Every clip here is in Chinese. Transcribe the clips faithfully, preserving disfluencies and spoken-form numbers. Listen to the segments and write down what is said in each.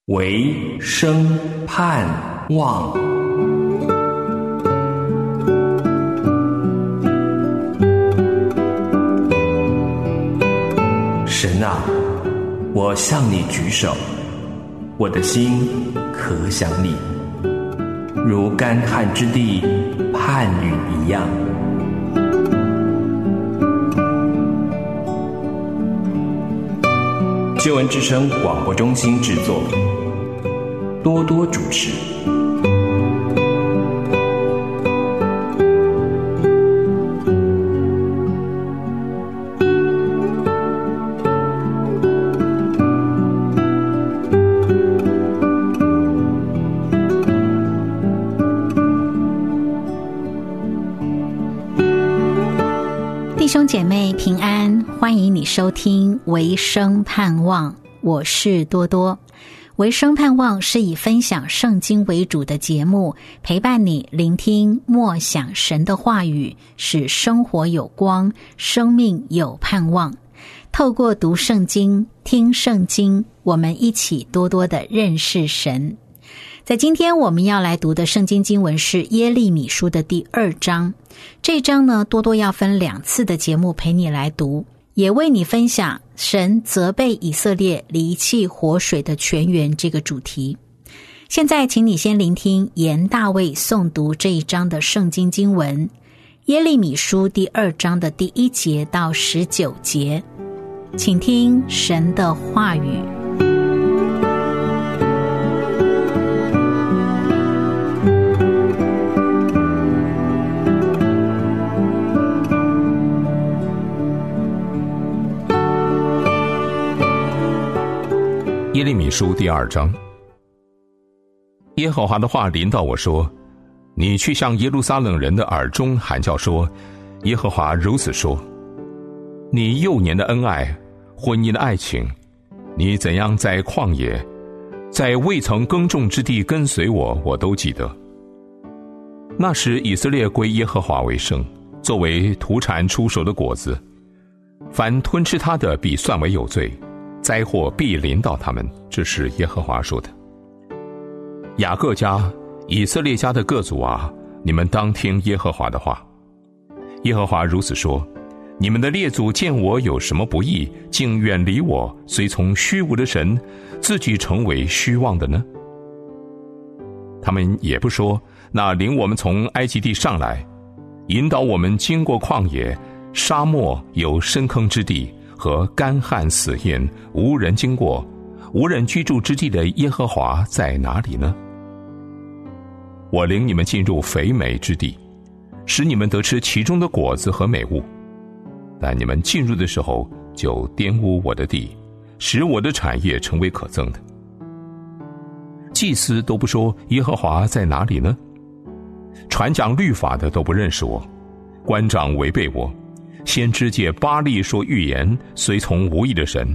唯生盼望。神啊，我向你举手，我的心可想你，如干旱之地盼雨一样。救恩之声广播中心制作，多多主持。 弟兄姐妹平安，欢迎你收听唯生盼望，我是多多。唯生盼望是以分享圣经为主的节目，陪伴你聆听默想神的话语，使生活有光，生命有盼望。透过读圣经、听圣经，我们一起多多的认识神。在今天我们要来读的圣经经文是耶利米书的第二章。这一章呢，多多要分两次的节目陪你来读，也为你分享神责备以色列离弃活水的泉源这个主题。现在请你先聆听严大卫诵读这一章的圣经经文，耶利米书第二章的第一节到十九节，请听神的话语。 耶利米书第二章。耶和华的话临到我说，你去向耶路撒冷人的耳中喊叫说，耶和华如此说，你幼年的恩爱，婚姻的爱情，你怎样在旷野，在未曾耕种之地跟随我，我都记得。那时以色列归耶和华为圣，作为土产出熟的果子，凡吞吃它的必算为有罪，灾祸必临到他们，这是耶和华说的。雅各家、以色列家的各族啊，你们当听耶和华的话。耶和华如此说，你们的列祖见我有什么不义，竟远离我，随从虚无的神，自己成为虚妄的呢？他们也不说，那领我们从埃及地上来，引导我们经过旷野、沙漠，有深坑之地和干旱死荫，无人经过，无人居住之地的耶和华在哪里呢？我领你们进入肥美之地，使你们得吃其中的果子和美物，但你们进入的时候就玷污我的地，使我的产业成为可憎的。祭司都不说耶和华在哪里呢？传讲律法的都不认识我，官长违背我，先知借巴力说预言，随从无益的神。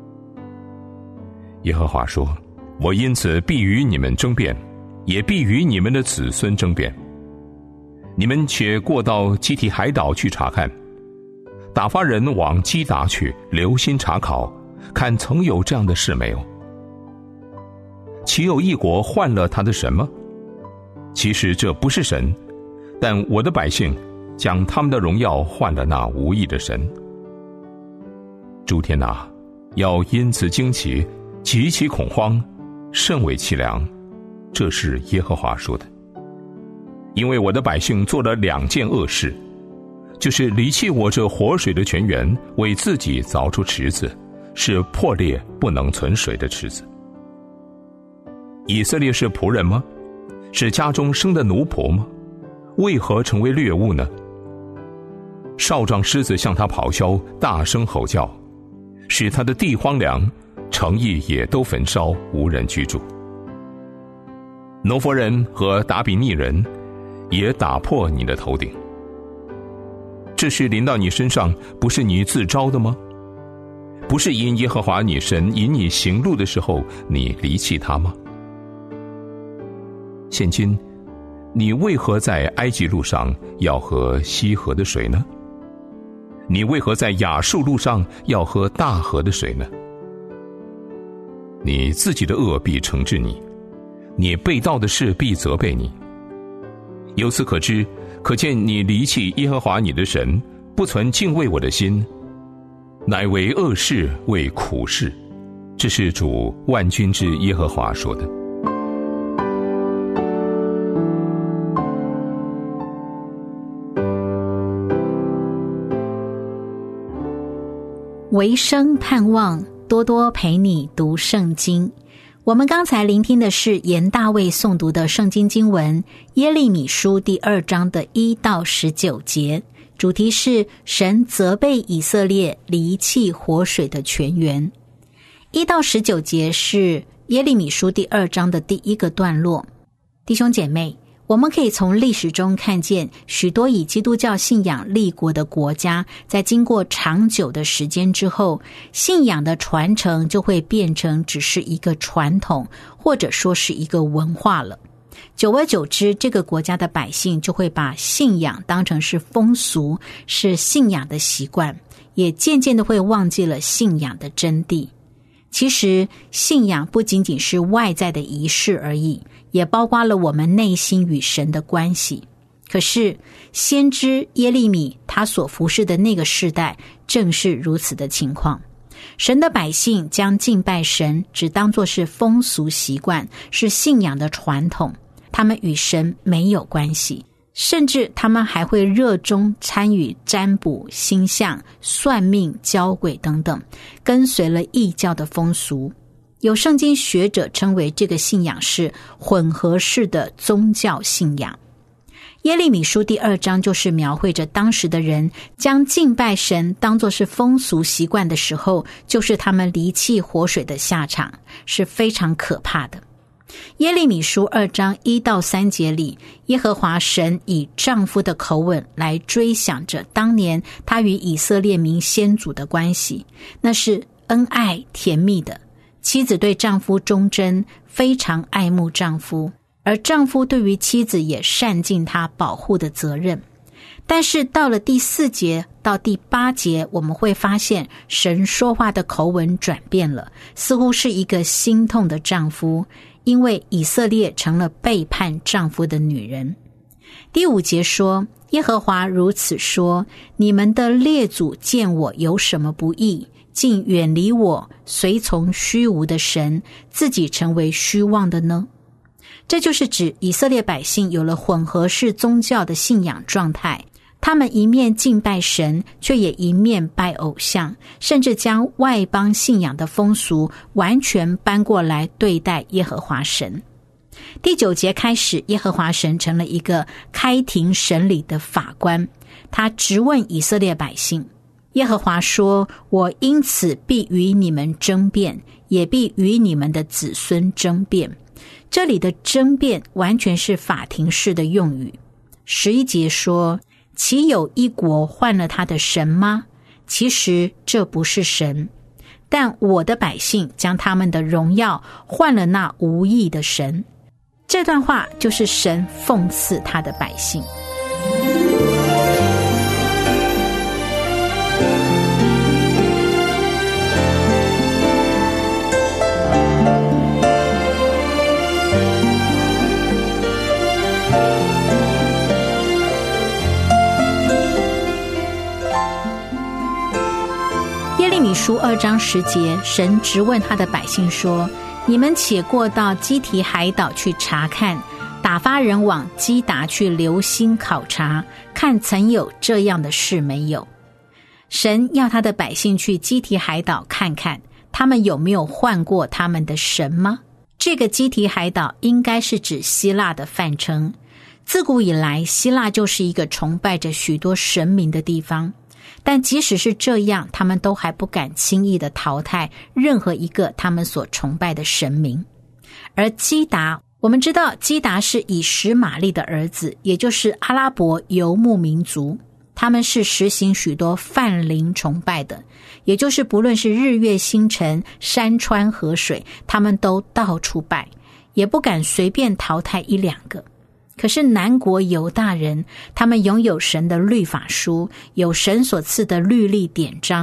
耶和华说，我因此必与你们争辩，也必与你们的子孙争辩。你们且过到基提海岛去查看，打发人往基达去，留心查考，看曾有这样的事没有。岂有一国换了他的神吗？其实这不是神，但我的百姓将他们的荣耀换了那无益的神。诸天哪，要因此惊奇，极其恐慌，甚为凄凉，这是耶和华说的。因为我的百姓做了两件恶事，就是离弃我这活水的泉源，为自己凿出池子，是破裂不能存水的池子。以色列是仆人吗？是家中生的奴仆吗？为何成为掠物呢？少壮狮子向他咆哮，大声吼叫，使他的地荒凉，城邑也都焚烧，无人居住。挪佛人和达比尼人也打破你的头顶。这事临到你身上，不是你自招的吗？不是因耶和华你神引你行路的时候，你离弃他吗？现今你为何在埃及路上要喝西河的水呢？你为何在亚述路上要喝大河的水呢？ 你自己的恶必惩治你，你背道的事必责备你。由此可知，可见你离弃耶和华你的神，不存敬畏我的心，乃为恶事，为苦事。这是主万军之耶和华说的。 维生盼望，多多陪你读圣经。我们刚才聆听的是严大卫诵读的圣经经文耶利米书第二章的一到十九节，主题是神责备以色列离弃活水的泉源。一到十九节是耶利米书第二章的第一个段落。弟兄姐妹，我们可以从历史中看见许多以基督教信仰立国的国家，在经过长久的时间之后，信仰的传承就会变成只是一个传统，或者说是一个文化了。久而久之，这个国家的百姓就会把信仰当成是风俗，是信仰的习惯，也渐渐的会忘记了信仰的真谛。其实信仰不仅仅是外在的仪式而已，也包括了我们内心与神的关系。可是先知耶利米他所服侍的那个世代正是如此的情况。神的百姓将敬拜神只当作是风俗习惯，是信仰的传统，他们与神没有关系，甚至他们还会热衷参与占卜、星象、算命、交鬼等等，跟随了异教的风俗。有圣经学者称为这个信仰是混合式的宗教信仰。耶利米书第二章就是描绘着当时的人将敬拜神当作是风俗习惯的时候，就是他们离弃活水的下场，是非常可怕的。耶利米书二章一到三节里，耶和华神以丈夫的口吻来追想着当年他与以色列民先祖的关系，那是恩爱甜蜜的。妻子对丈夫忠贞，非常爱慕丈夫，而丈夫对于妻子也善尽他保护的责任。但是到了第四节到第八节，我们会发现神说话的口吻转变了，似乎是一个心痛的丈夫，因为以色列成了背叛丈夫的女人。第五节说，耶和华如此说，你们的列祖见我有什么不义，竟远离我，随从虚无的神，自己成为虚妄的呢？这就是指以色列百姓有了混合式宗教的信仰状态，他们一面敬拜神，却也一面拜偶像，甚至将外邦信仰的风俗完全搬过来对待耶和华神。第九节开始，耶和华神成了一个开庭审理的法官，他质问以色列百姓。耶和华说，我因此必与你们争辩，也必与你们的子孙争辩。这里的争辩完全是法庭式的用语。十一节说，岂有一国换了他的神吗？其实这不是神，但我的百姓将他们的荣耀换了那无义的神。这段话就是神讽刺他的百姓。耶利米书二章十节，神直问他的百姓说，你们且过到基提海岛去查看，打发人往基达去留心考察，看曾有这样的事没有。神要他的百姓去基提海岛看看，他们有没有换过他们的神吗？这个基提海岛应该是指希腊的泛称。自古以来，希腊就是一个崇拜着许多神明的地方，但即使是这样，他们都还不敢轻易的淘汰任何一个他们所崇拜的神明。而基达，我们知道基达是以实玛利的儿子，也就是阿拉伯游牧民族，他们是实行许多泛灵崇拜的，也就是不论是日月星辰、山川河水，他们都到处拜，也不敢随便淘汰一两个。可是南国犹大人，他们拥有神的律法书，有神所赐的律例典章，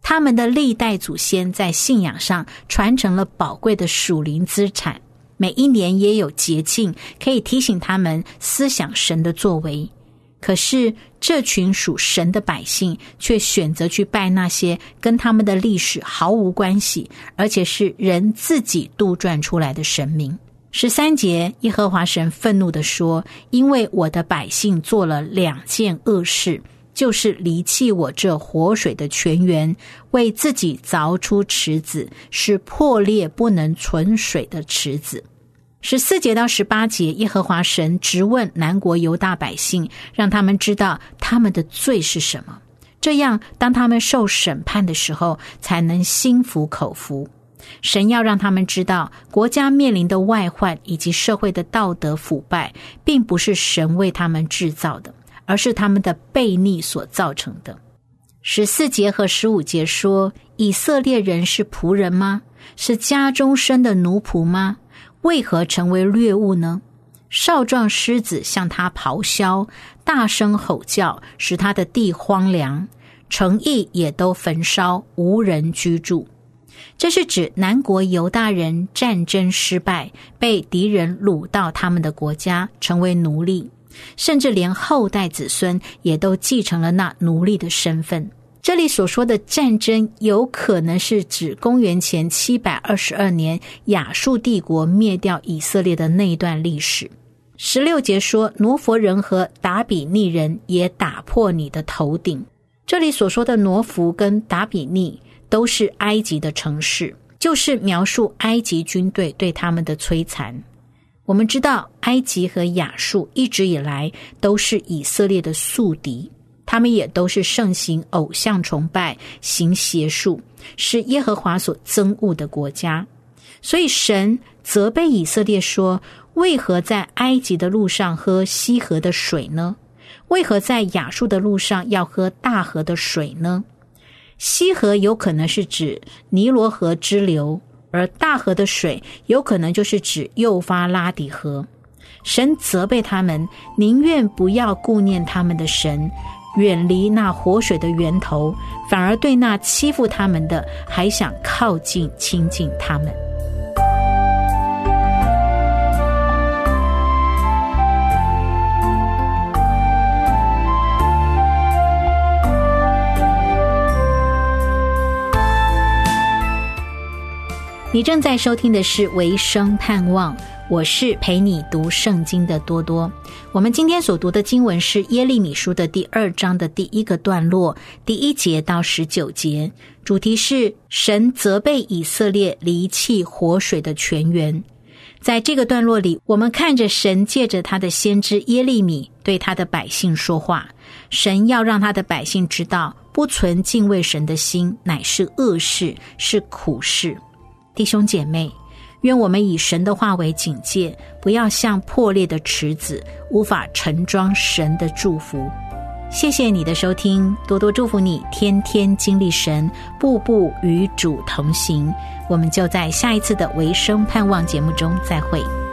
他们的历代祖先在信仰上传承了宝贵的属灵资产，每一年也有节庆可以提醒他们思想神的作为。可是这群属神的百姓却选择去拜那些跟他们的历史毫无关系，而且是人自己杜撰出来的神明。十三节，耶和华神愤怒地说，因为我的百姓做了两件恶事，就是离弃我这活水的泉源，为自己凿出池子，是破裂不能存水的池子。十四节到十八节，耶和华神直问南国犹大百姓，让他们知道他们的罪是什么，这样当他们受审判的时候，才能心服口服。神要让他们知道，国家面临的外患以及社会的道德腐败，并不是神为他们制造的，而是他们的悖逆所造成的。十四节和十五节说，以色列人是仆人吗？是家中生的奴仆吗？为何成为掠物呢？少壮狮子向他咆哮，大声吼叫，使他的地荒凉，城邑也都焚烧，无人居住。这是指南国犹大人战争失败，被敌人掳到他们的国家，成为奴隶，甚至连后代子孙也都继承了那奴隶的身份。这里所说的战争有可能是指公元前七百二十二年亚述帝国灭掉以色列的那一段历史。十六节说，挪弗人和达比尼人也打破你的头顶。这里所说的挪弗跟达比尼都是埃及的城市，就是描述埃及军队对他们的摧残。我们知道埃及和亚述一直以来都是以色列的宿敌，他们也都是盛行偶像崇拜，行邪术，是耶和华所憎恶的国家。所以神责备以色列说，为何在埃及的路上喝西河的水呢？为何在亚述的路上要喝大河的水呢？西河有可能是指尼罗河支流，而大河的水有可能就是指幼发拉底河。神责备他们，宁愿不要顾念他们的神，远离那活水的源头，反而对那欺负他们的还想靠近亲近他们。你正在收听的是维生盼望，我是陪你读圣经的多多。我们今天所读的经文是耶利米书的第二章的第一个段落，第一节到十九节，主题是神责备以色列离弃活水的泉源。在这个段落里，我们看着神借着他的先知耶利米对他的百姓说话，神要让他的百姓知道，不存敬畏神的心乃是恶事，是苦事。弟兄姐妹，愿我们以神的话为警戒，不要像破裂的池子，无法盛装神的祝福。谢谢你的收听，多多祝福你天天经历神，步步与主同行。我们就在下一次的维生盼望节目中再会。